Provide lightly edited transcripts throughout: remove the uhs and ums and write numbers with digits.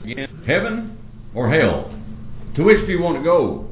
Heaven or hell? To which do you want to go?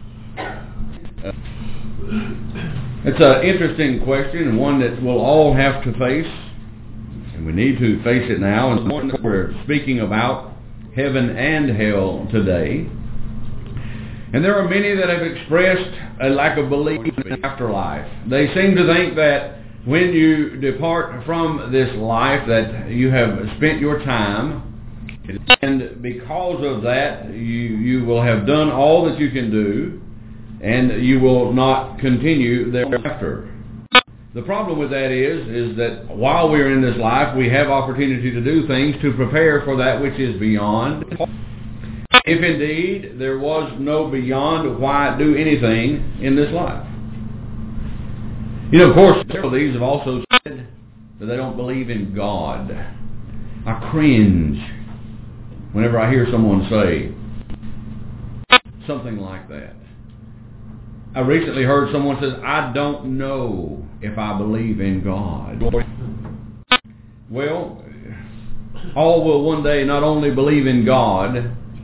It's an interesting question, and one that we'll all have to face, and we need to face it now. And one that we're speaking about heaven and hell today. And there are many that have expressed a lack of belief in afterlife. They seem to think that when you depart from this life that you have spent your time, and because of that you will have done all that you can do, and you will not continue thereafter. The problem with that is that while we're in this life, we have opportunity to do things to prepare for that which is beyond. If indeed there was no beyond, why do anything in this life? You know, of course, several of these have also said that they don't believe in God. I cringe whenever I hear someone say something like that. I recently heard someone say, I don't know if I believe in God. Well, all will one day not only believe in God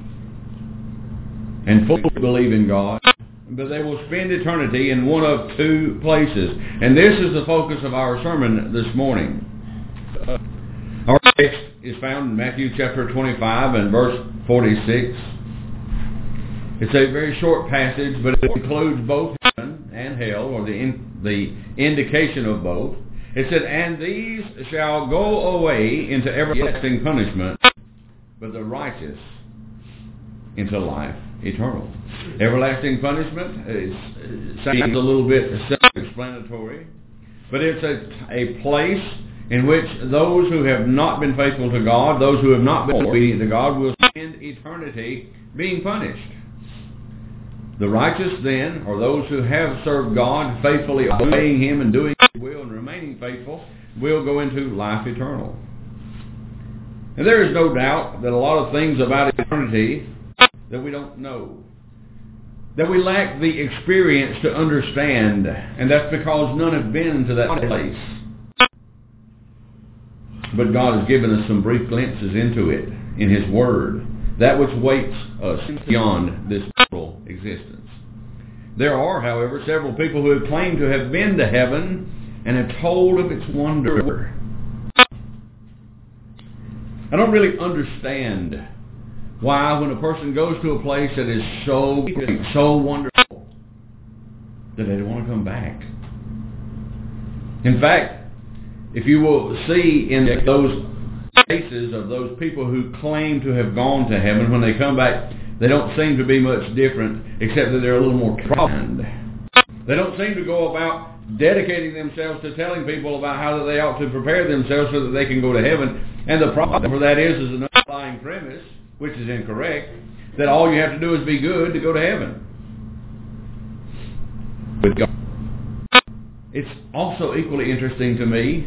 and fully believe in God, but they will spend eternity in one of two places. And this is the focus of our sermon this morning. Our text is found in Matthew chapter 25 and verse 46. It's a very short passage, but it includes both heaven and hell, or the indication of both. It said, and these shall go away into everlasting punishment, but the righteous into life eternal. Everlasting punishment sounds a little bit self-explanatory, but it's a place in which those who have not been faithful to God, those who have not been obedient to God, will spend eternity being punished. The righteous then, or those who have served God, faithfully obeying Him and doing His will and remaining faithful, will go into life eternal. And there is no doubt that a lot of things about eternity that we don't know, that we lack the experience to understand, and that's because none have been to that place. But God has given us some brief glimpses into it in His Word, that which waits us beyond this mortal existence. There are, however, several people who have claimed to have been to heaven and have told of its wonder. I don't really understand why, when a person goes to a place that is so great, so wonderful, that they don't want to come back. In fact, if you will see in those cases of those people who claim to have gone to heaven, when they come back, they don't seem to be much different, except that they're a little more kind. They don't seem to go about dedicating themselves to telling people about how that they ought to prepare themselves so that they can go to heaven. And the problem for that is an underlying premise, which is incorrect, that all you have to do is be good to go to heaven with God. It's also equally interesting to me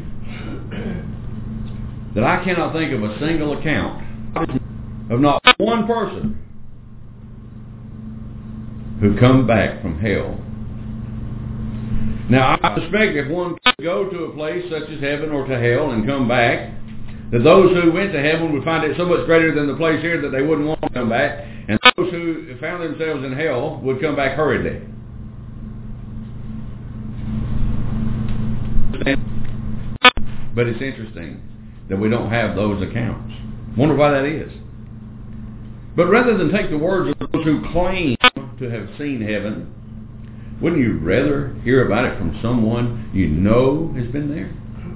that I cannot think of a single account of not one person who come back from hell. Now, I suspect if one could go to a place such as heaven or to hell and come back, that those who went to heaven would find it so much greater than the place here that they wouldn't want to come back, and those who found themselves in hell would come back hurriedly. But it's interesting that we don't have those accounts. Wonder why that is. But rather than take the words of those who claim to have seen heaven, wouldn't you rather hear about it from someone you know has been there?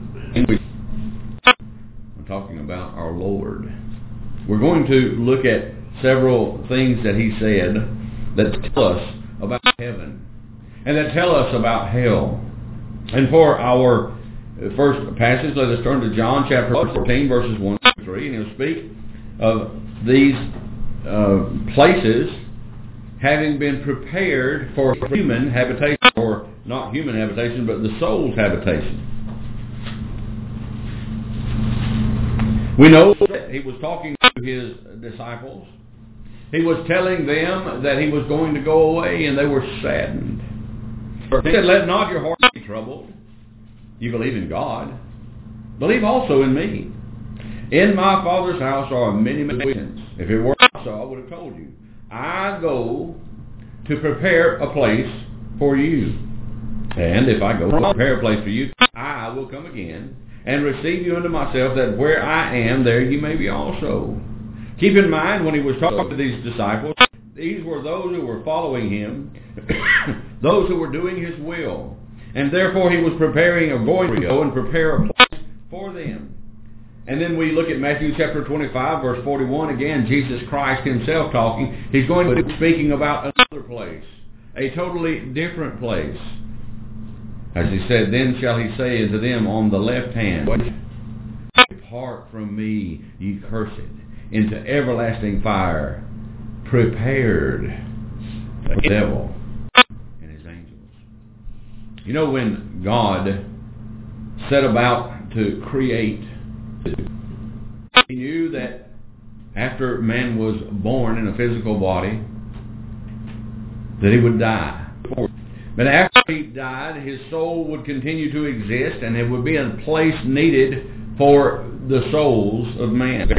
I'm talking about our Lord. We're going to look at several things that He said that tell us about heaven and that tell us about hell. And for our first passage, let us turn to John chapter 14, verses 1 to 3, and he'll speak of these places having been prepared for human habitation, or not human habitation, but the soul's habitation. We know that He was talking to His disciples. He was telling them that He was going to go away, and they were saddened. He said, let not your heart be troubled. You believe in God. Believe also in me. In my Father's house are many mansions. If it were not so, I would have told you. I go to prepare a place for you. And if I go to prepare a place for you, I will come again and receive you unto myself, that where I am, there you may be also. Keep in mind, when he was talking to these disciples, these were those who were following him, those who were doing his will. And therefore he was preparing or going to go and prepare a place for them. And then we look at Matthew chapter 25, verse 41. Again, Jesus Christ himself talking. He's going to be speaking about another place, a totally different place. As he said, then shall he say unto them on the left hand, depart from me, ye cursed, into everlasting fire, prepared for the devil and his angels. You know, when God set about to create, he knew that after man was born in a physical body, that he would die. But after he died, his soul would continue to exist, and there would be a place needed for the souls of man.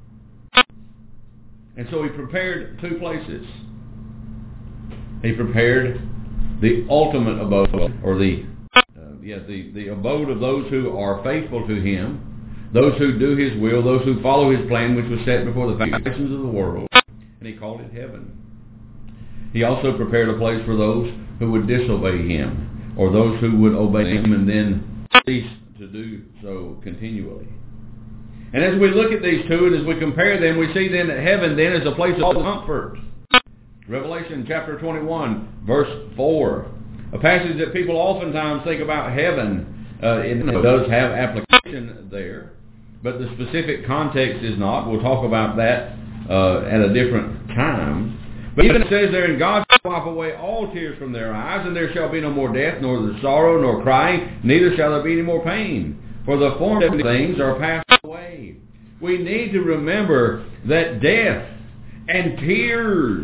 And so he prepared two places. He prepared the ultimate abode, or the abode of those who are faithful to him, those who do his will, those who follow his plan, which was set before the foundations of the world, and he called it heaven. He also prepared a place for those who would disobey him, or those who would obey him and then cease to do so continually. And as we look at these two, and as we compare them, we see then that heaven then is a place of comfort. Revelation chapter 21, verse 4. A passage that people oftentimes think about heaven. It does have application there, but the specific context is not. We'll talk about that at a different time. But even it says there, and God shall wipe away all tears from their eyes, and there shall be no more death, nor the sorrow, nor crying, neither shall there be any more pain. For the former things are passed away. We need to remember that death and tears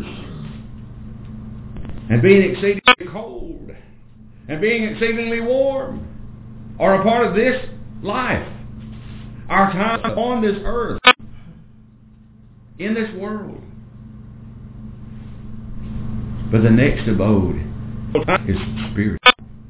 and being exceedingly cold and being exceedingly warm are a part of this life. Our time on this earth, in this world. But the next abode is spirit.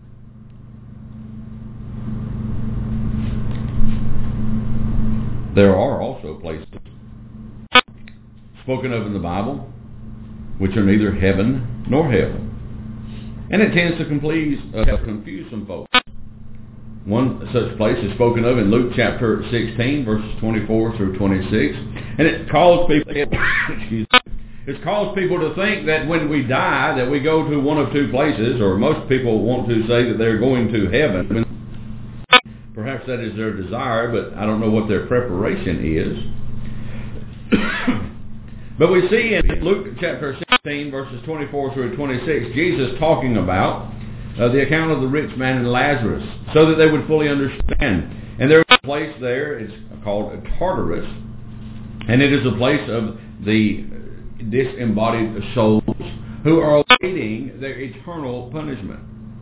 There are also places spoken of in the Bible which are neither heaven nor hell. And it tends to confuse some folks. One such place is spoken of in Luke chapter 16, verses 24 through 26. And it calls people... It's caused people to think that when we die, that we go to one of two places, or most people want to say that they're going to heaven. Perhaps that is their desire, but I don't know what their preparation is. But we see in Luke chapter 16, verses 24 through 26, Jesus talking about the account of the rich man and Lazarus, so that they would fully understand. And there is a place there, it's called Tartarus, and it is a place of the disembodied souls who are awaiting their eternal punishment.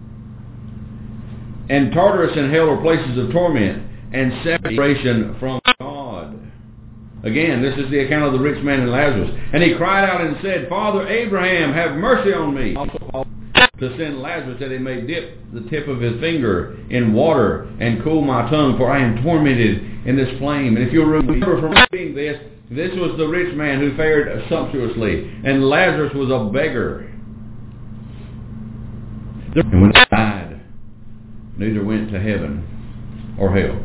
And Tartarus and hell are places of torment and separation from God. Again, this is the account of the rich man and Lazarus. And he cried out and said, Father Abraham, have mercy on me. Also to send Lazarus that he may dip the tip of his finger in water and cool my tongue, for I am tormented in this flame. And if you'll remember from reading this, this was the rich man who fared sumptuously, and Lazarus was a beggar. And when he died, neither went to heaven or hell.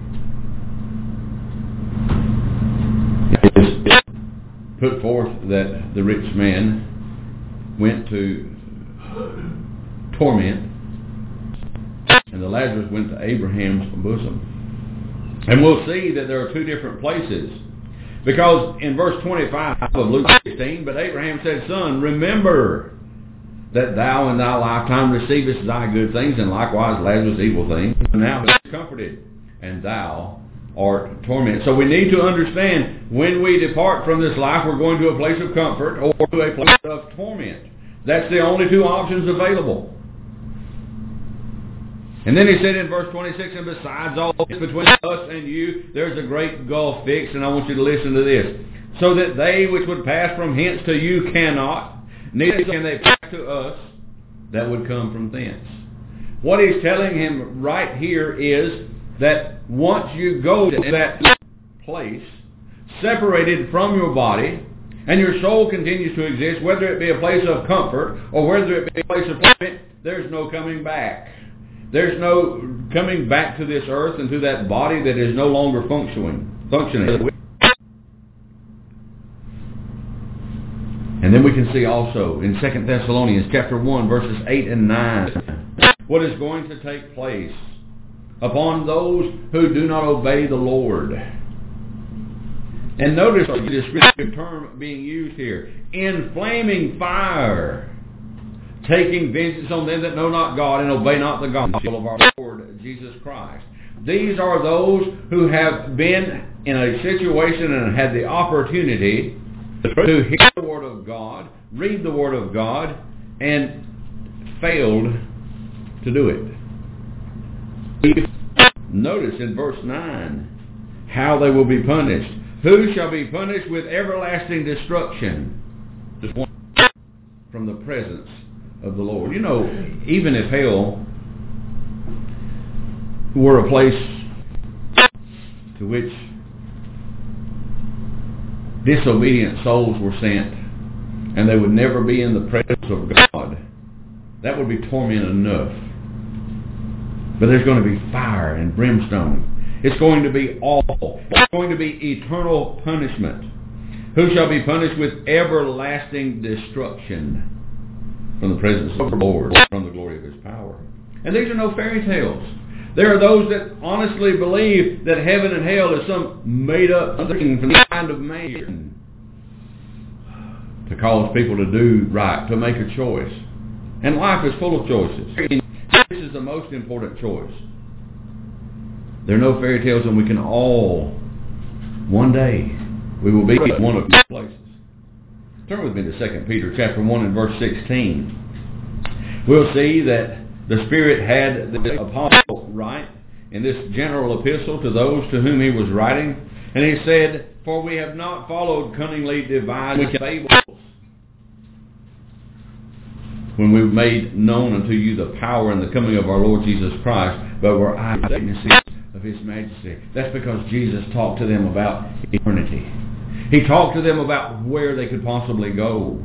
It is put forth that the rich man went to torment, and the Lazarus went to Abraham's bosom. And we'll see that there are two different places. Because in verse 25 of Luke 16, but Abraham said, Son, remember that thou in thy lifetime receivest thy good things, and likewise Lazarus evil things. And now be comforted, and thou art tormented. So we need to understand, when we depart from this life, we're going to a place of comfort or to a place of torment. That's the only two options available. And then he said in verse 26, and besides all this, between us and you, there's a great gulf fixed, and I want you to listen to this. So that they which would pass from hence to you cannot, neither can they pass to us that would come from thence. What he's telling him right here is that once you go to that place, separated from your body, and your soul continues to exist, whether it be a place of comfort or whether it be a place of torment, there's no coming back. There's no coming back to this earth and to that body that is no longer functioning. And then we can see also in 2 Thessalonians chapter 1, verses 8 and 9, what is going to take place upon those who do not obey the Lord. And notice the descriptive term being used here. In flaming fire, taking vengeance on them that know not God and obey not the gospel of our Lord Jesus Christ. These are those who have been in a situation and had the opportunity to hear the Word of God, read the Word of God, and failed to do it. Notice in verse 9 how they will be punished. Who shall be punished with everlasting destruction from the presence of the Lord. You know, even if hell were a place to which disobedient souls were sent and they would never be in the presence of God, that would be torment enough. But there's going to be fire and brimstone. It's going to be awful. It's going to be eternal punishment. Who shall be punished with everlasting destruction from the presence of the Lord, from the glory of His power. And these are no fairy tales. There are those that honestly believe that heaven and hell is some made-up thing from the mind of man to cause people to do right, to make a choice. And life is full of choices. This is the most important choice. There are no fairy tales, and we can all, one day, we will be in one of these places. Turn with me to 2 Peter chapter 1 and verse 16. We'll see that the Spirit had the apostle write in this general epistle to those to whom he was writing. And he said, for we have not followed cunningly devised fables, when we've made known unto you the power and the coming of our Lord Jesus Christ, but were eyewitnesses of His majesty. That's because Jesus talked to them about eternity. He talked to them about where they could possibly go.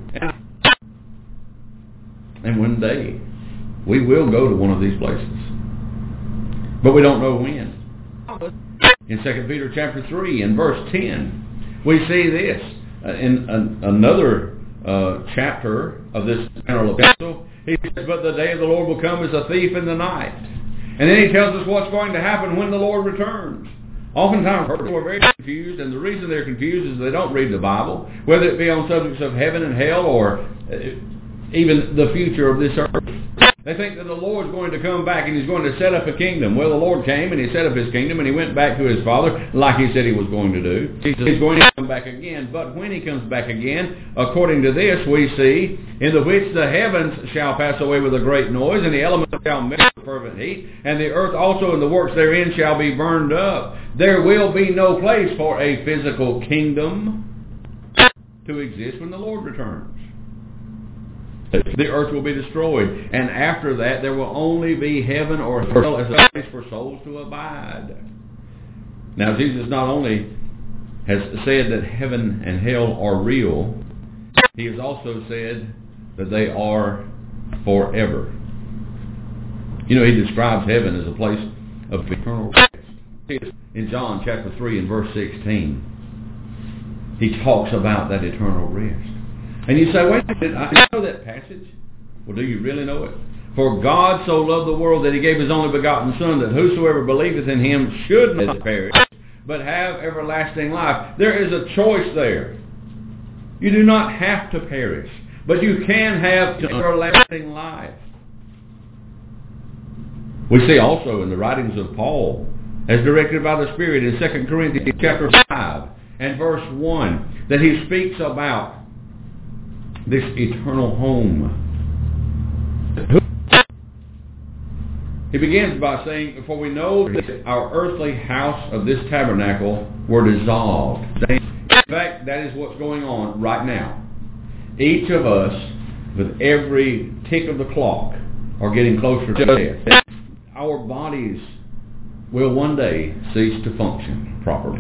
And one day, we will go to one of these places. But we don't know when. In 2 Peter chapter 3 and verse 10, we see this. In another chapter of this general epistle, he says, but the day of the Lord will come as a thief in the night. And then he tells us what's going to happen when the Lord returns. Oftentimes people are very confused, and the reason they're confused is they don't read the Bible, whether it be on subjects of heaven and hell or even the future of this earth. They think that the Lord's going to come back and He's going to set up a kingdom. Well, the Lord came and He set up His kingdom and He went back to His Father like He said He was going to do. He's going to come back again. But when He comes back again, according to this, we see, in the which the heavens shall pass away with a great noise, and the elements shall melt with fervent heat, and the earth also and the works therein shall be burned up. There will be no place for a physical kingdom to exist when the Lord returns. The earth will be destroyed, and after that there will only be heaven or hell as a place for souls to abide. Now, Jesus not only has said that heaven and hell are real, He has also said that they are forever. You know, He describes heaven as a place of eternal rest. In John chapter 3 and verse 16, He talks about that eternal rest. And you say, wait a minute, I know that passage. Well, do you really know it? For God so loved the world that He gave His only begotten Son, that whosoever believeth in Him should not perish, but have everlasting life. There is a choice there. You do not have to perish, but you can have everlasting life. We see also in the writings of Paul, as directed by the Spirit in 2 Corinthians chapter 5 and verse 1, that he speaks about this eternal home. He begins by saying, for we know that our earthly house of this tabernacle were dissolved. In fact, that is what's going on right now. Each of us, with every tick of the clock, are getting closer to death. Our bodies will one day cease to function properly.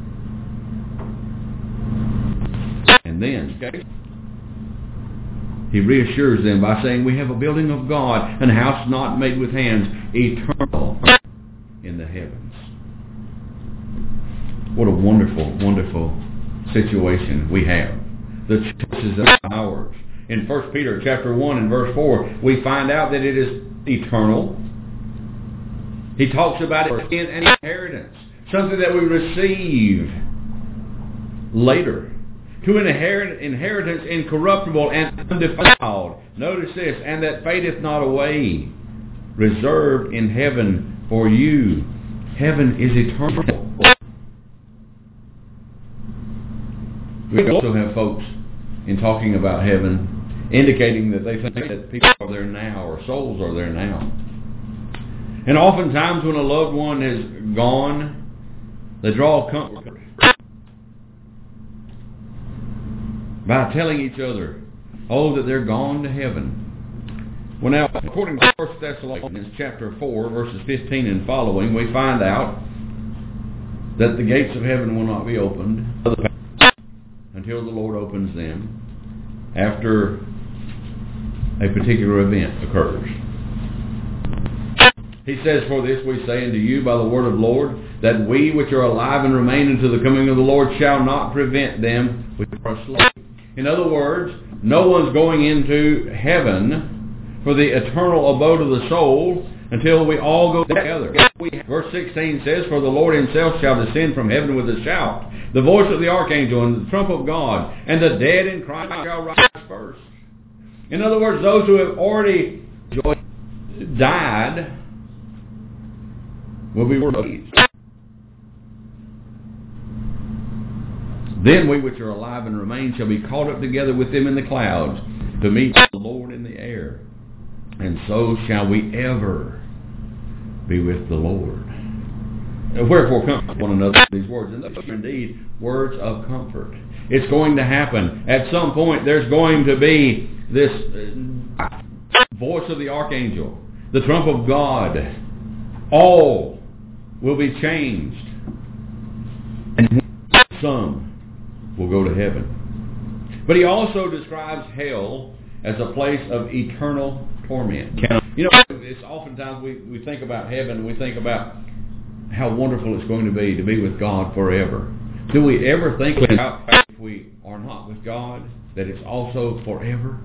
And then, he reassures them by saying, we have a building of God, an house not made with hands, eternal in the heavens. What a wonderful, wonderful situation we have. The choices are ours. In 1 Peter chapter 1 and verse 4, we find out that it is eternal. He talks about it in an inheritance, something that we receive later. To an inheritance incorruptible and undefiled. Notice this, and that fadeth not away, reserved in heaven for you. Heaven is eternal. We also have folks, in talking about heaven, indicating that they think that people are there now, or souls are there now. And oftentimes when a loved one is gone, they draw comfort by telling each other, oh, that they're gone to heaven. Well, now, according to 1 Thessalonians chapter 4, verses 15 and following, we find out that the gates of heaven will not be opened until the Lord opens them after a particular event occurs. He says, for this we say unto you by the word of the Lord, that we which are alive and remain unto the coming of the Lord shall not prevent them which are asleep. In other words, no one's going into heaven for the eternal abode of the soul until we all go together. Verse 16 says, for the Lord himself shall descend from heaven with a shout, the voice of the archangel and the trump of God, and the dead in Christ shall rise first. In other words, those who have already died will be raised. Then we which are alive and remain shall be caught up together with them in the clouds to meet the Lord in the air. And so shall we ever be with the Lord. Wherefore comfort one another with these words. And these are indeed words of comfort. It's going to happen. At some point there's going to be this voice of the archangel, the trump of God. All will be changed. And some will go to heaven. But he also describes hell as a place of eternal torment. You know, it's oftentimes we think about heaven, we think about how wonderful it's going to be with God forever. Do we ever think about if we are not with God, that it's also forever?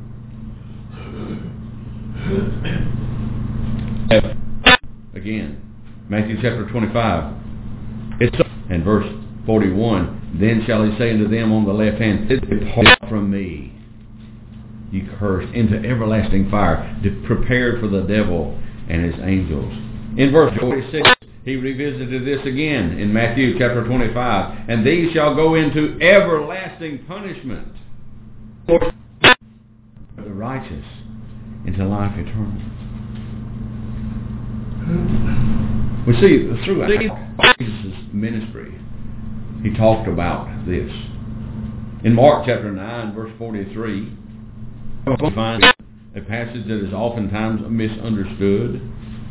Again, Matthew chapter 25, and verse 41, then shall he say unto them on the left hand, depart from me, ye cursed, into everlasting fire, prepared for the devil and his angels. In verse 46, he revisited this again in Matthew chapter 25, and these shall go into everlasting punishment, but the righteous into life eternal. We see throughout Jesus' ministry, he talked about this. In Mark chapter 9, verse 43, we find a passage that is oftentimes misunderstood.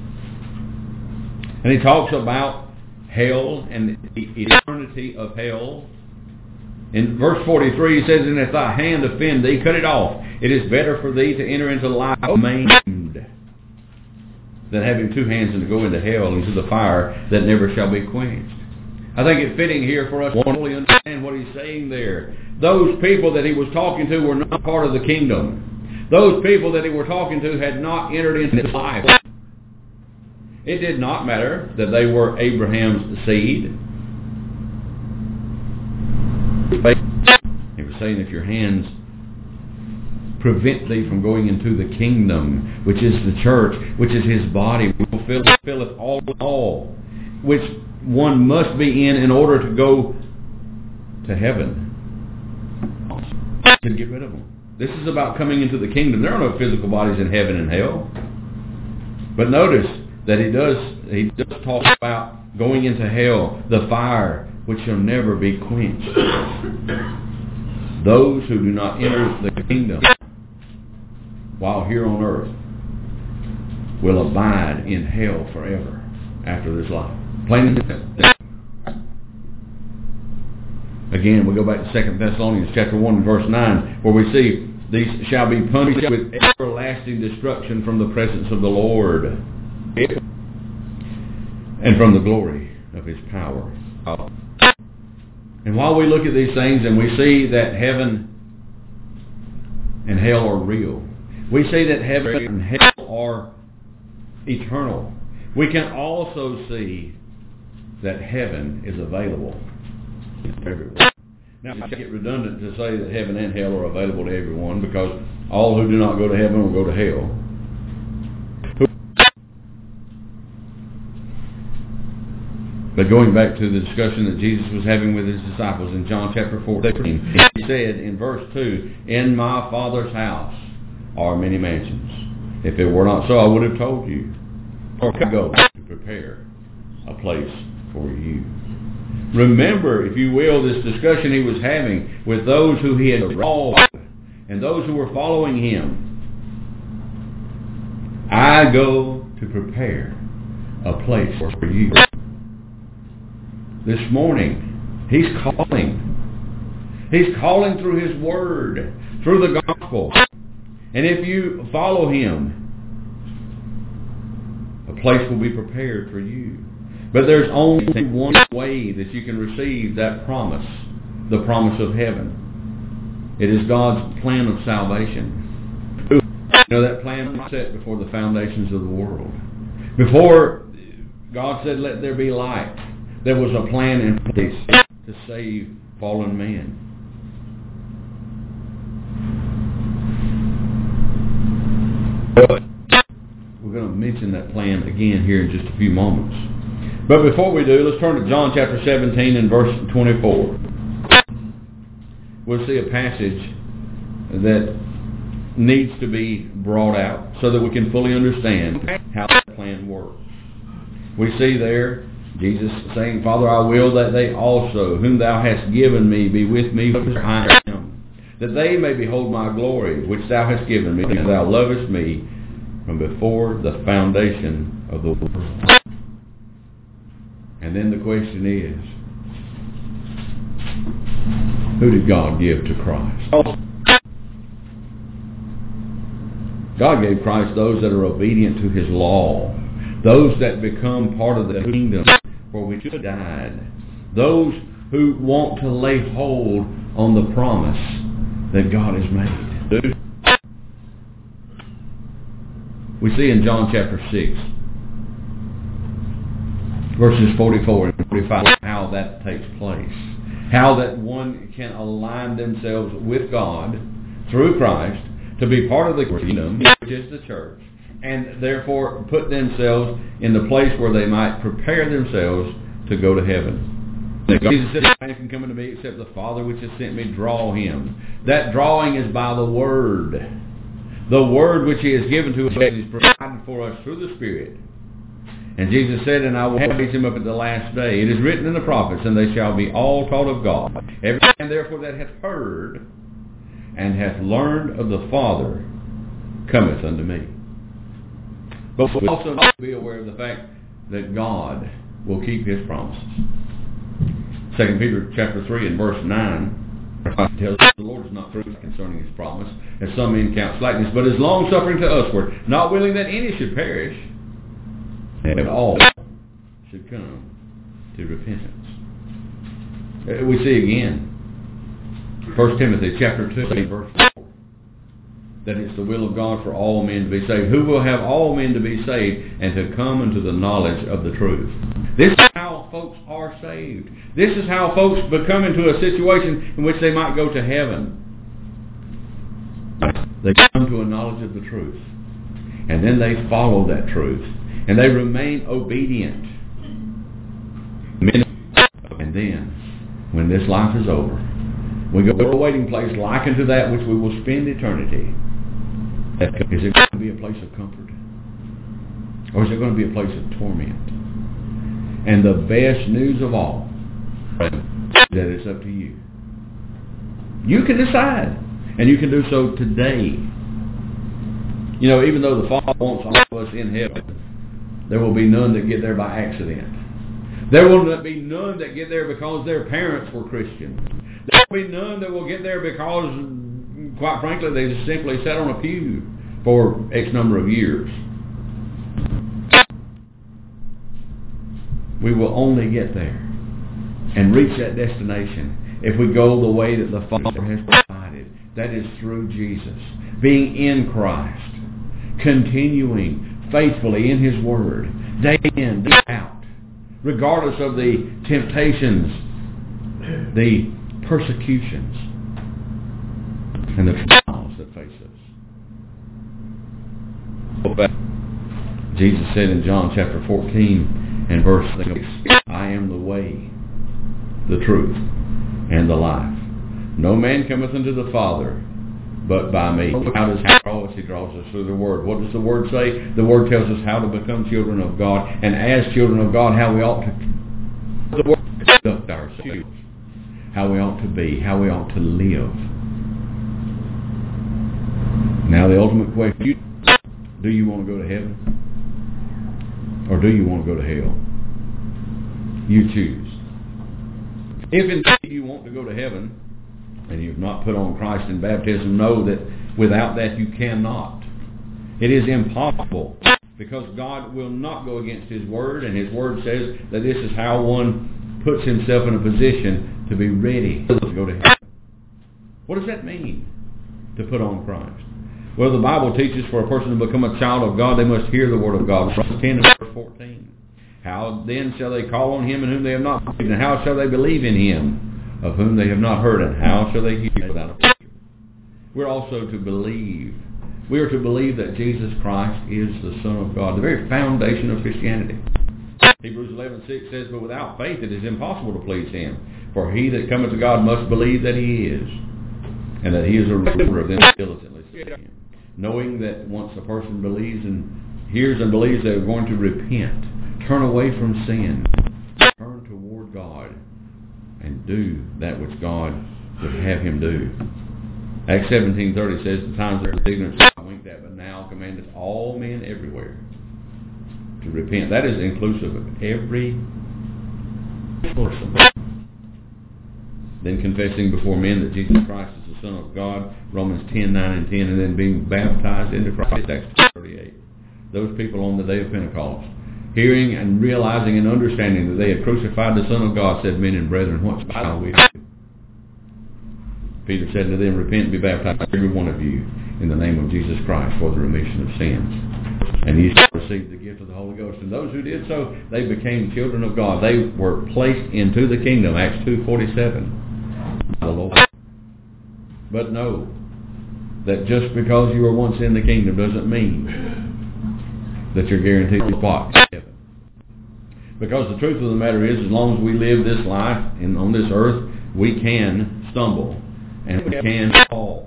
And he talks about hell and the eternity of hell. In verse 43, he says, and if thy hand offend thee, cut it off. It is better for thee to enter into life maimed than having two hands and to go into hell, into the fire that never shall be quenched. I think it's fitting here for us to fully understand what he's saying there. Those people that he was talking to were not part of the kingdom. Those people that he was talking to had not entered into life. It did not matter that they were Abraham's seed. He was saying, if your hands prevent thee from going into the kingdom, which is the church, which is his body, which filleth all, which one must be in order to go to heaven, to get rid of them. This is about coming into the kingdom. There are no physical bodies in heaven and hell. But notice that he does talk about going into hell, the fire which shall never be quenched. Those who do not enter the kingdom while here on earth will abide in hell forever after this life. Plain and simple. Again, we go back to 2 Thessalonians chapter 1 verse 9, where we see these shall be punished with everlasting destruction from the presence of the Lord and from the glory of His power. And while we look at these things and we see that heaven and hell are real, we see that heaven and hell are eternal, we can also see that heaven is available everywhere. Now, it's get redundant to say that heaven and hell are available to everyone, because all who do not go to heaven will go to hell. But going back to the discussion that Jesus was having with His disciples in John chapter 14, He said in verse 2, "In my Father's house are many mansions. If it were not so, I would have told you. Or I go to prepare a place for you." Remember, if you will, this discussion He was having with those who He had called and those who were following Him. I go to prepare a place for you. This morning, He's calling. He's calling through His Word, through the gospel. And if you follow Him, a place will be prepared for you. But there's only one way that you can receive that promise, the promise of heaven. It is God's plan of salvation. You know, that plan was set before the foundations of the world. Before God said, "Let there be light," there was a plan in place to save fallen man. We're going to mention that plan again here in just a few moments. But before we do, let's turn to John chapter 17 and verse 24. We'll see a passage that needs to be brought out so that we can fully understand how that plan works. We see there Jesus saying, "Father, I will that they also, whom thou hast given me, be with me where I am, that they may behold my glory, which thou hast given me, because thou lovest me from before the foundation of the world." And then the question is, who did God give to Christ? God gave Christ those that are obedient to His law, those that become part of the kingdom for which He died, those who want to lay hold on the promise that God has made. We see in John chapter 6, verses 44 and 45, how that takes place. How that one can align themselves with God through Christ to be part of the kingdom, which is the church, and therefore put themselves in the place where they might prepare themselves to go to heaven. Jesus said, "No man can come unto me except the Father which has sent me draw him." That drawing is by the Word. The Word which He has given to us is provided for us through the Spirit. And Jesus said, "And I will raise him up at the last day. It is written in the prophets, and they shall be all taught of God. Every man therefore that hath heard and hath learned of the Father cometh unto me." But we also need to be aware of the fact that God will keep His promises. 2 Peter chapter 3 and verse 9 tells us the Lord is not through concerning His promise, as some men count slackness, but is long-suffering to usward, not willing that any should perish, but all should come to repentance. We see again, 1 Timothy chapter 2, verse 4, that it's the will of God for all men to be saved. Who will have all men to be saved and to come into the knowledge of the truth. This is how folks are saved. This is how folks become into a situation in which they might go to heaven. They come to a knowledge of the truth. And then they follow that truth. And they remain obedient. And then, when this life is over, we go to a waiting place like unto that which we will spend eternity. Is it going to be a place of comfort? Or is it going to be a place of torment? And the best news of all, that it's up to you. You can decide. And you can do so today. You know, even though the Father wants all of us in heaven, there will be none that get there by accident. There will be none that get there because their parents were Christian. There will be none that will get there because, quite frankly, they just simply sat on a pew for X number of years. We will only get there and reach that destination if we go the way that the Father has provided. That is through Jesus. Being in Christ. Continuing faithfully in His Word. Day in, day out. Regardless of the temptations, the persecutions, and the trials that face us. Jesus said in John chapter 14 and verse 6, I am the way, the truth, and the life. No man cometh unto the Father but by me. How does He draw us? He draws us through the Word. What does the Word say? The Word tells us how to become children of God, and as children of God, how we ought to conduct ourselves, how we ought to be, how we ought to live. Now the ultimate question, do you want to go to heaven? Or do you want to go to hell? You choose. If indeed you want to go to heaven, and you've not put on Christ in baptism, know that without that you cannot. It is impossible, because God will not go against His Word, and His Word says that this is how one puts himself in a position to be ready to go to heaven. What does that mean, to put on Christ? Well, the Bible teaches for a person to become a child of God, they must hear the Word of God. Romans 10 and verse 14. How then shall they call on Him in whom they have not believed? And how shall they believe in Him of whom they have not heard? And how shall they hear without a preacher? We're also to believe. We are to believe that Jesus Christ is the Son of God, the very foundation of Christianity. Hebrews 11:6 says, but without faith it is impossible to please Him. For he that cometh to God must believe that He is, and that He is a rewarder of them that diligently seek Him. Knowing that once a person believes and hears and believes, they are going to repent, turn away from sin, turn toward God, and do that which God would have him do. Acts 17:30 says, the times of ignorance are winked at, but now commandeth all men everywhere to repent. That is inclusive of every person. Then confessing before men that Jesus Christ is the Son of God, Romans 10:9 and 10, and then being baptized into Christ, Acts 38. Those people on the day of Pentecost, hearing and realizing and understanding that they had crucified the Son of God, said, men and brethren, what shall we do? Peter said to them, repent and be baptized, every one of you, in the name of Jesus Christ for the remission of sins. And ye shall receive the gift of the Holy Ghost. And those who did so, they became children of God. They were placed into the kingdom, Acts 2:47. The Lord. But know that just because you were once in the kingdom doesn't mean that you're guaranteed to spot heaven. Because the truth of the matter is, as long as we live this life and on this earth, we can stumble and we can fall.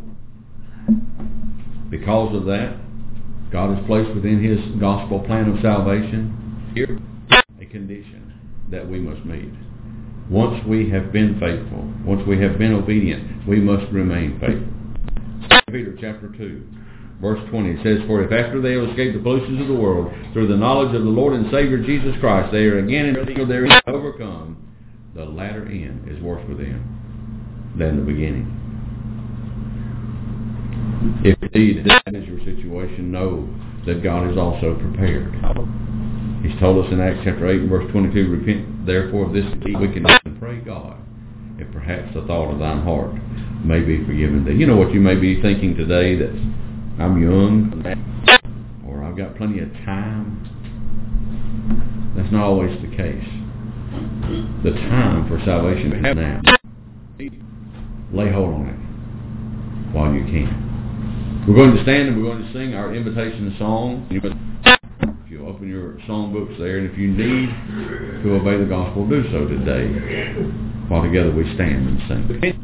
Because of that, God has placed within His gospel plan of salvation here a condition that we must meet. Once we have been faithful, once we have been obedient, we must remain faithful. 2 Peter chapter 2. Verse 20 says, for if after they have escaped the pollutions of the world, through the knowledge of the Lord and Savior Jesus Christ, they are again until they are overcome, the latter end is worse for them than the beginning. If indeed that is your situation, know that God is also prepared. He's told us in Acts chapter 8 and verse 22, repent therefore of this wickedness and pray God, if perhaps the thought of thine heart may be forgiven thee. You know what you may be thinking today, that I'm young, or I've got plenty of time. That's not always the case. The time for salvation is now. Lay hold on it while you can. We're going to stand and we're going to sing our invitation song. If you'll open your song books there, and if you need to obey the gospel, do so today. While together we stand and sing.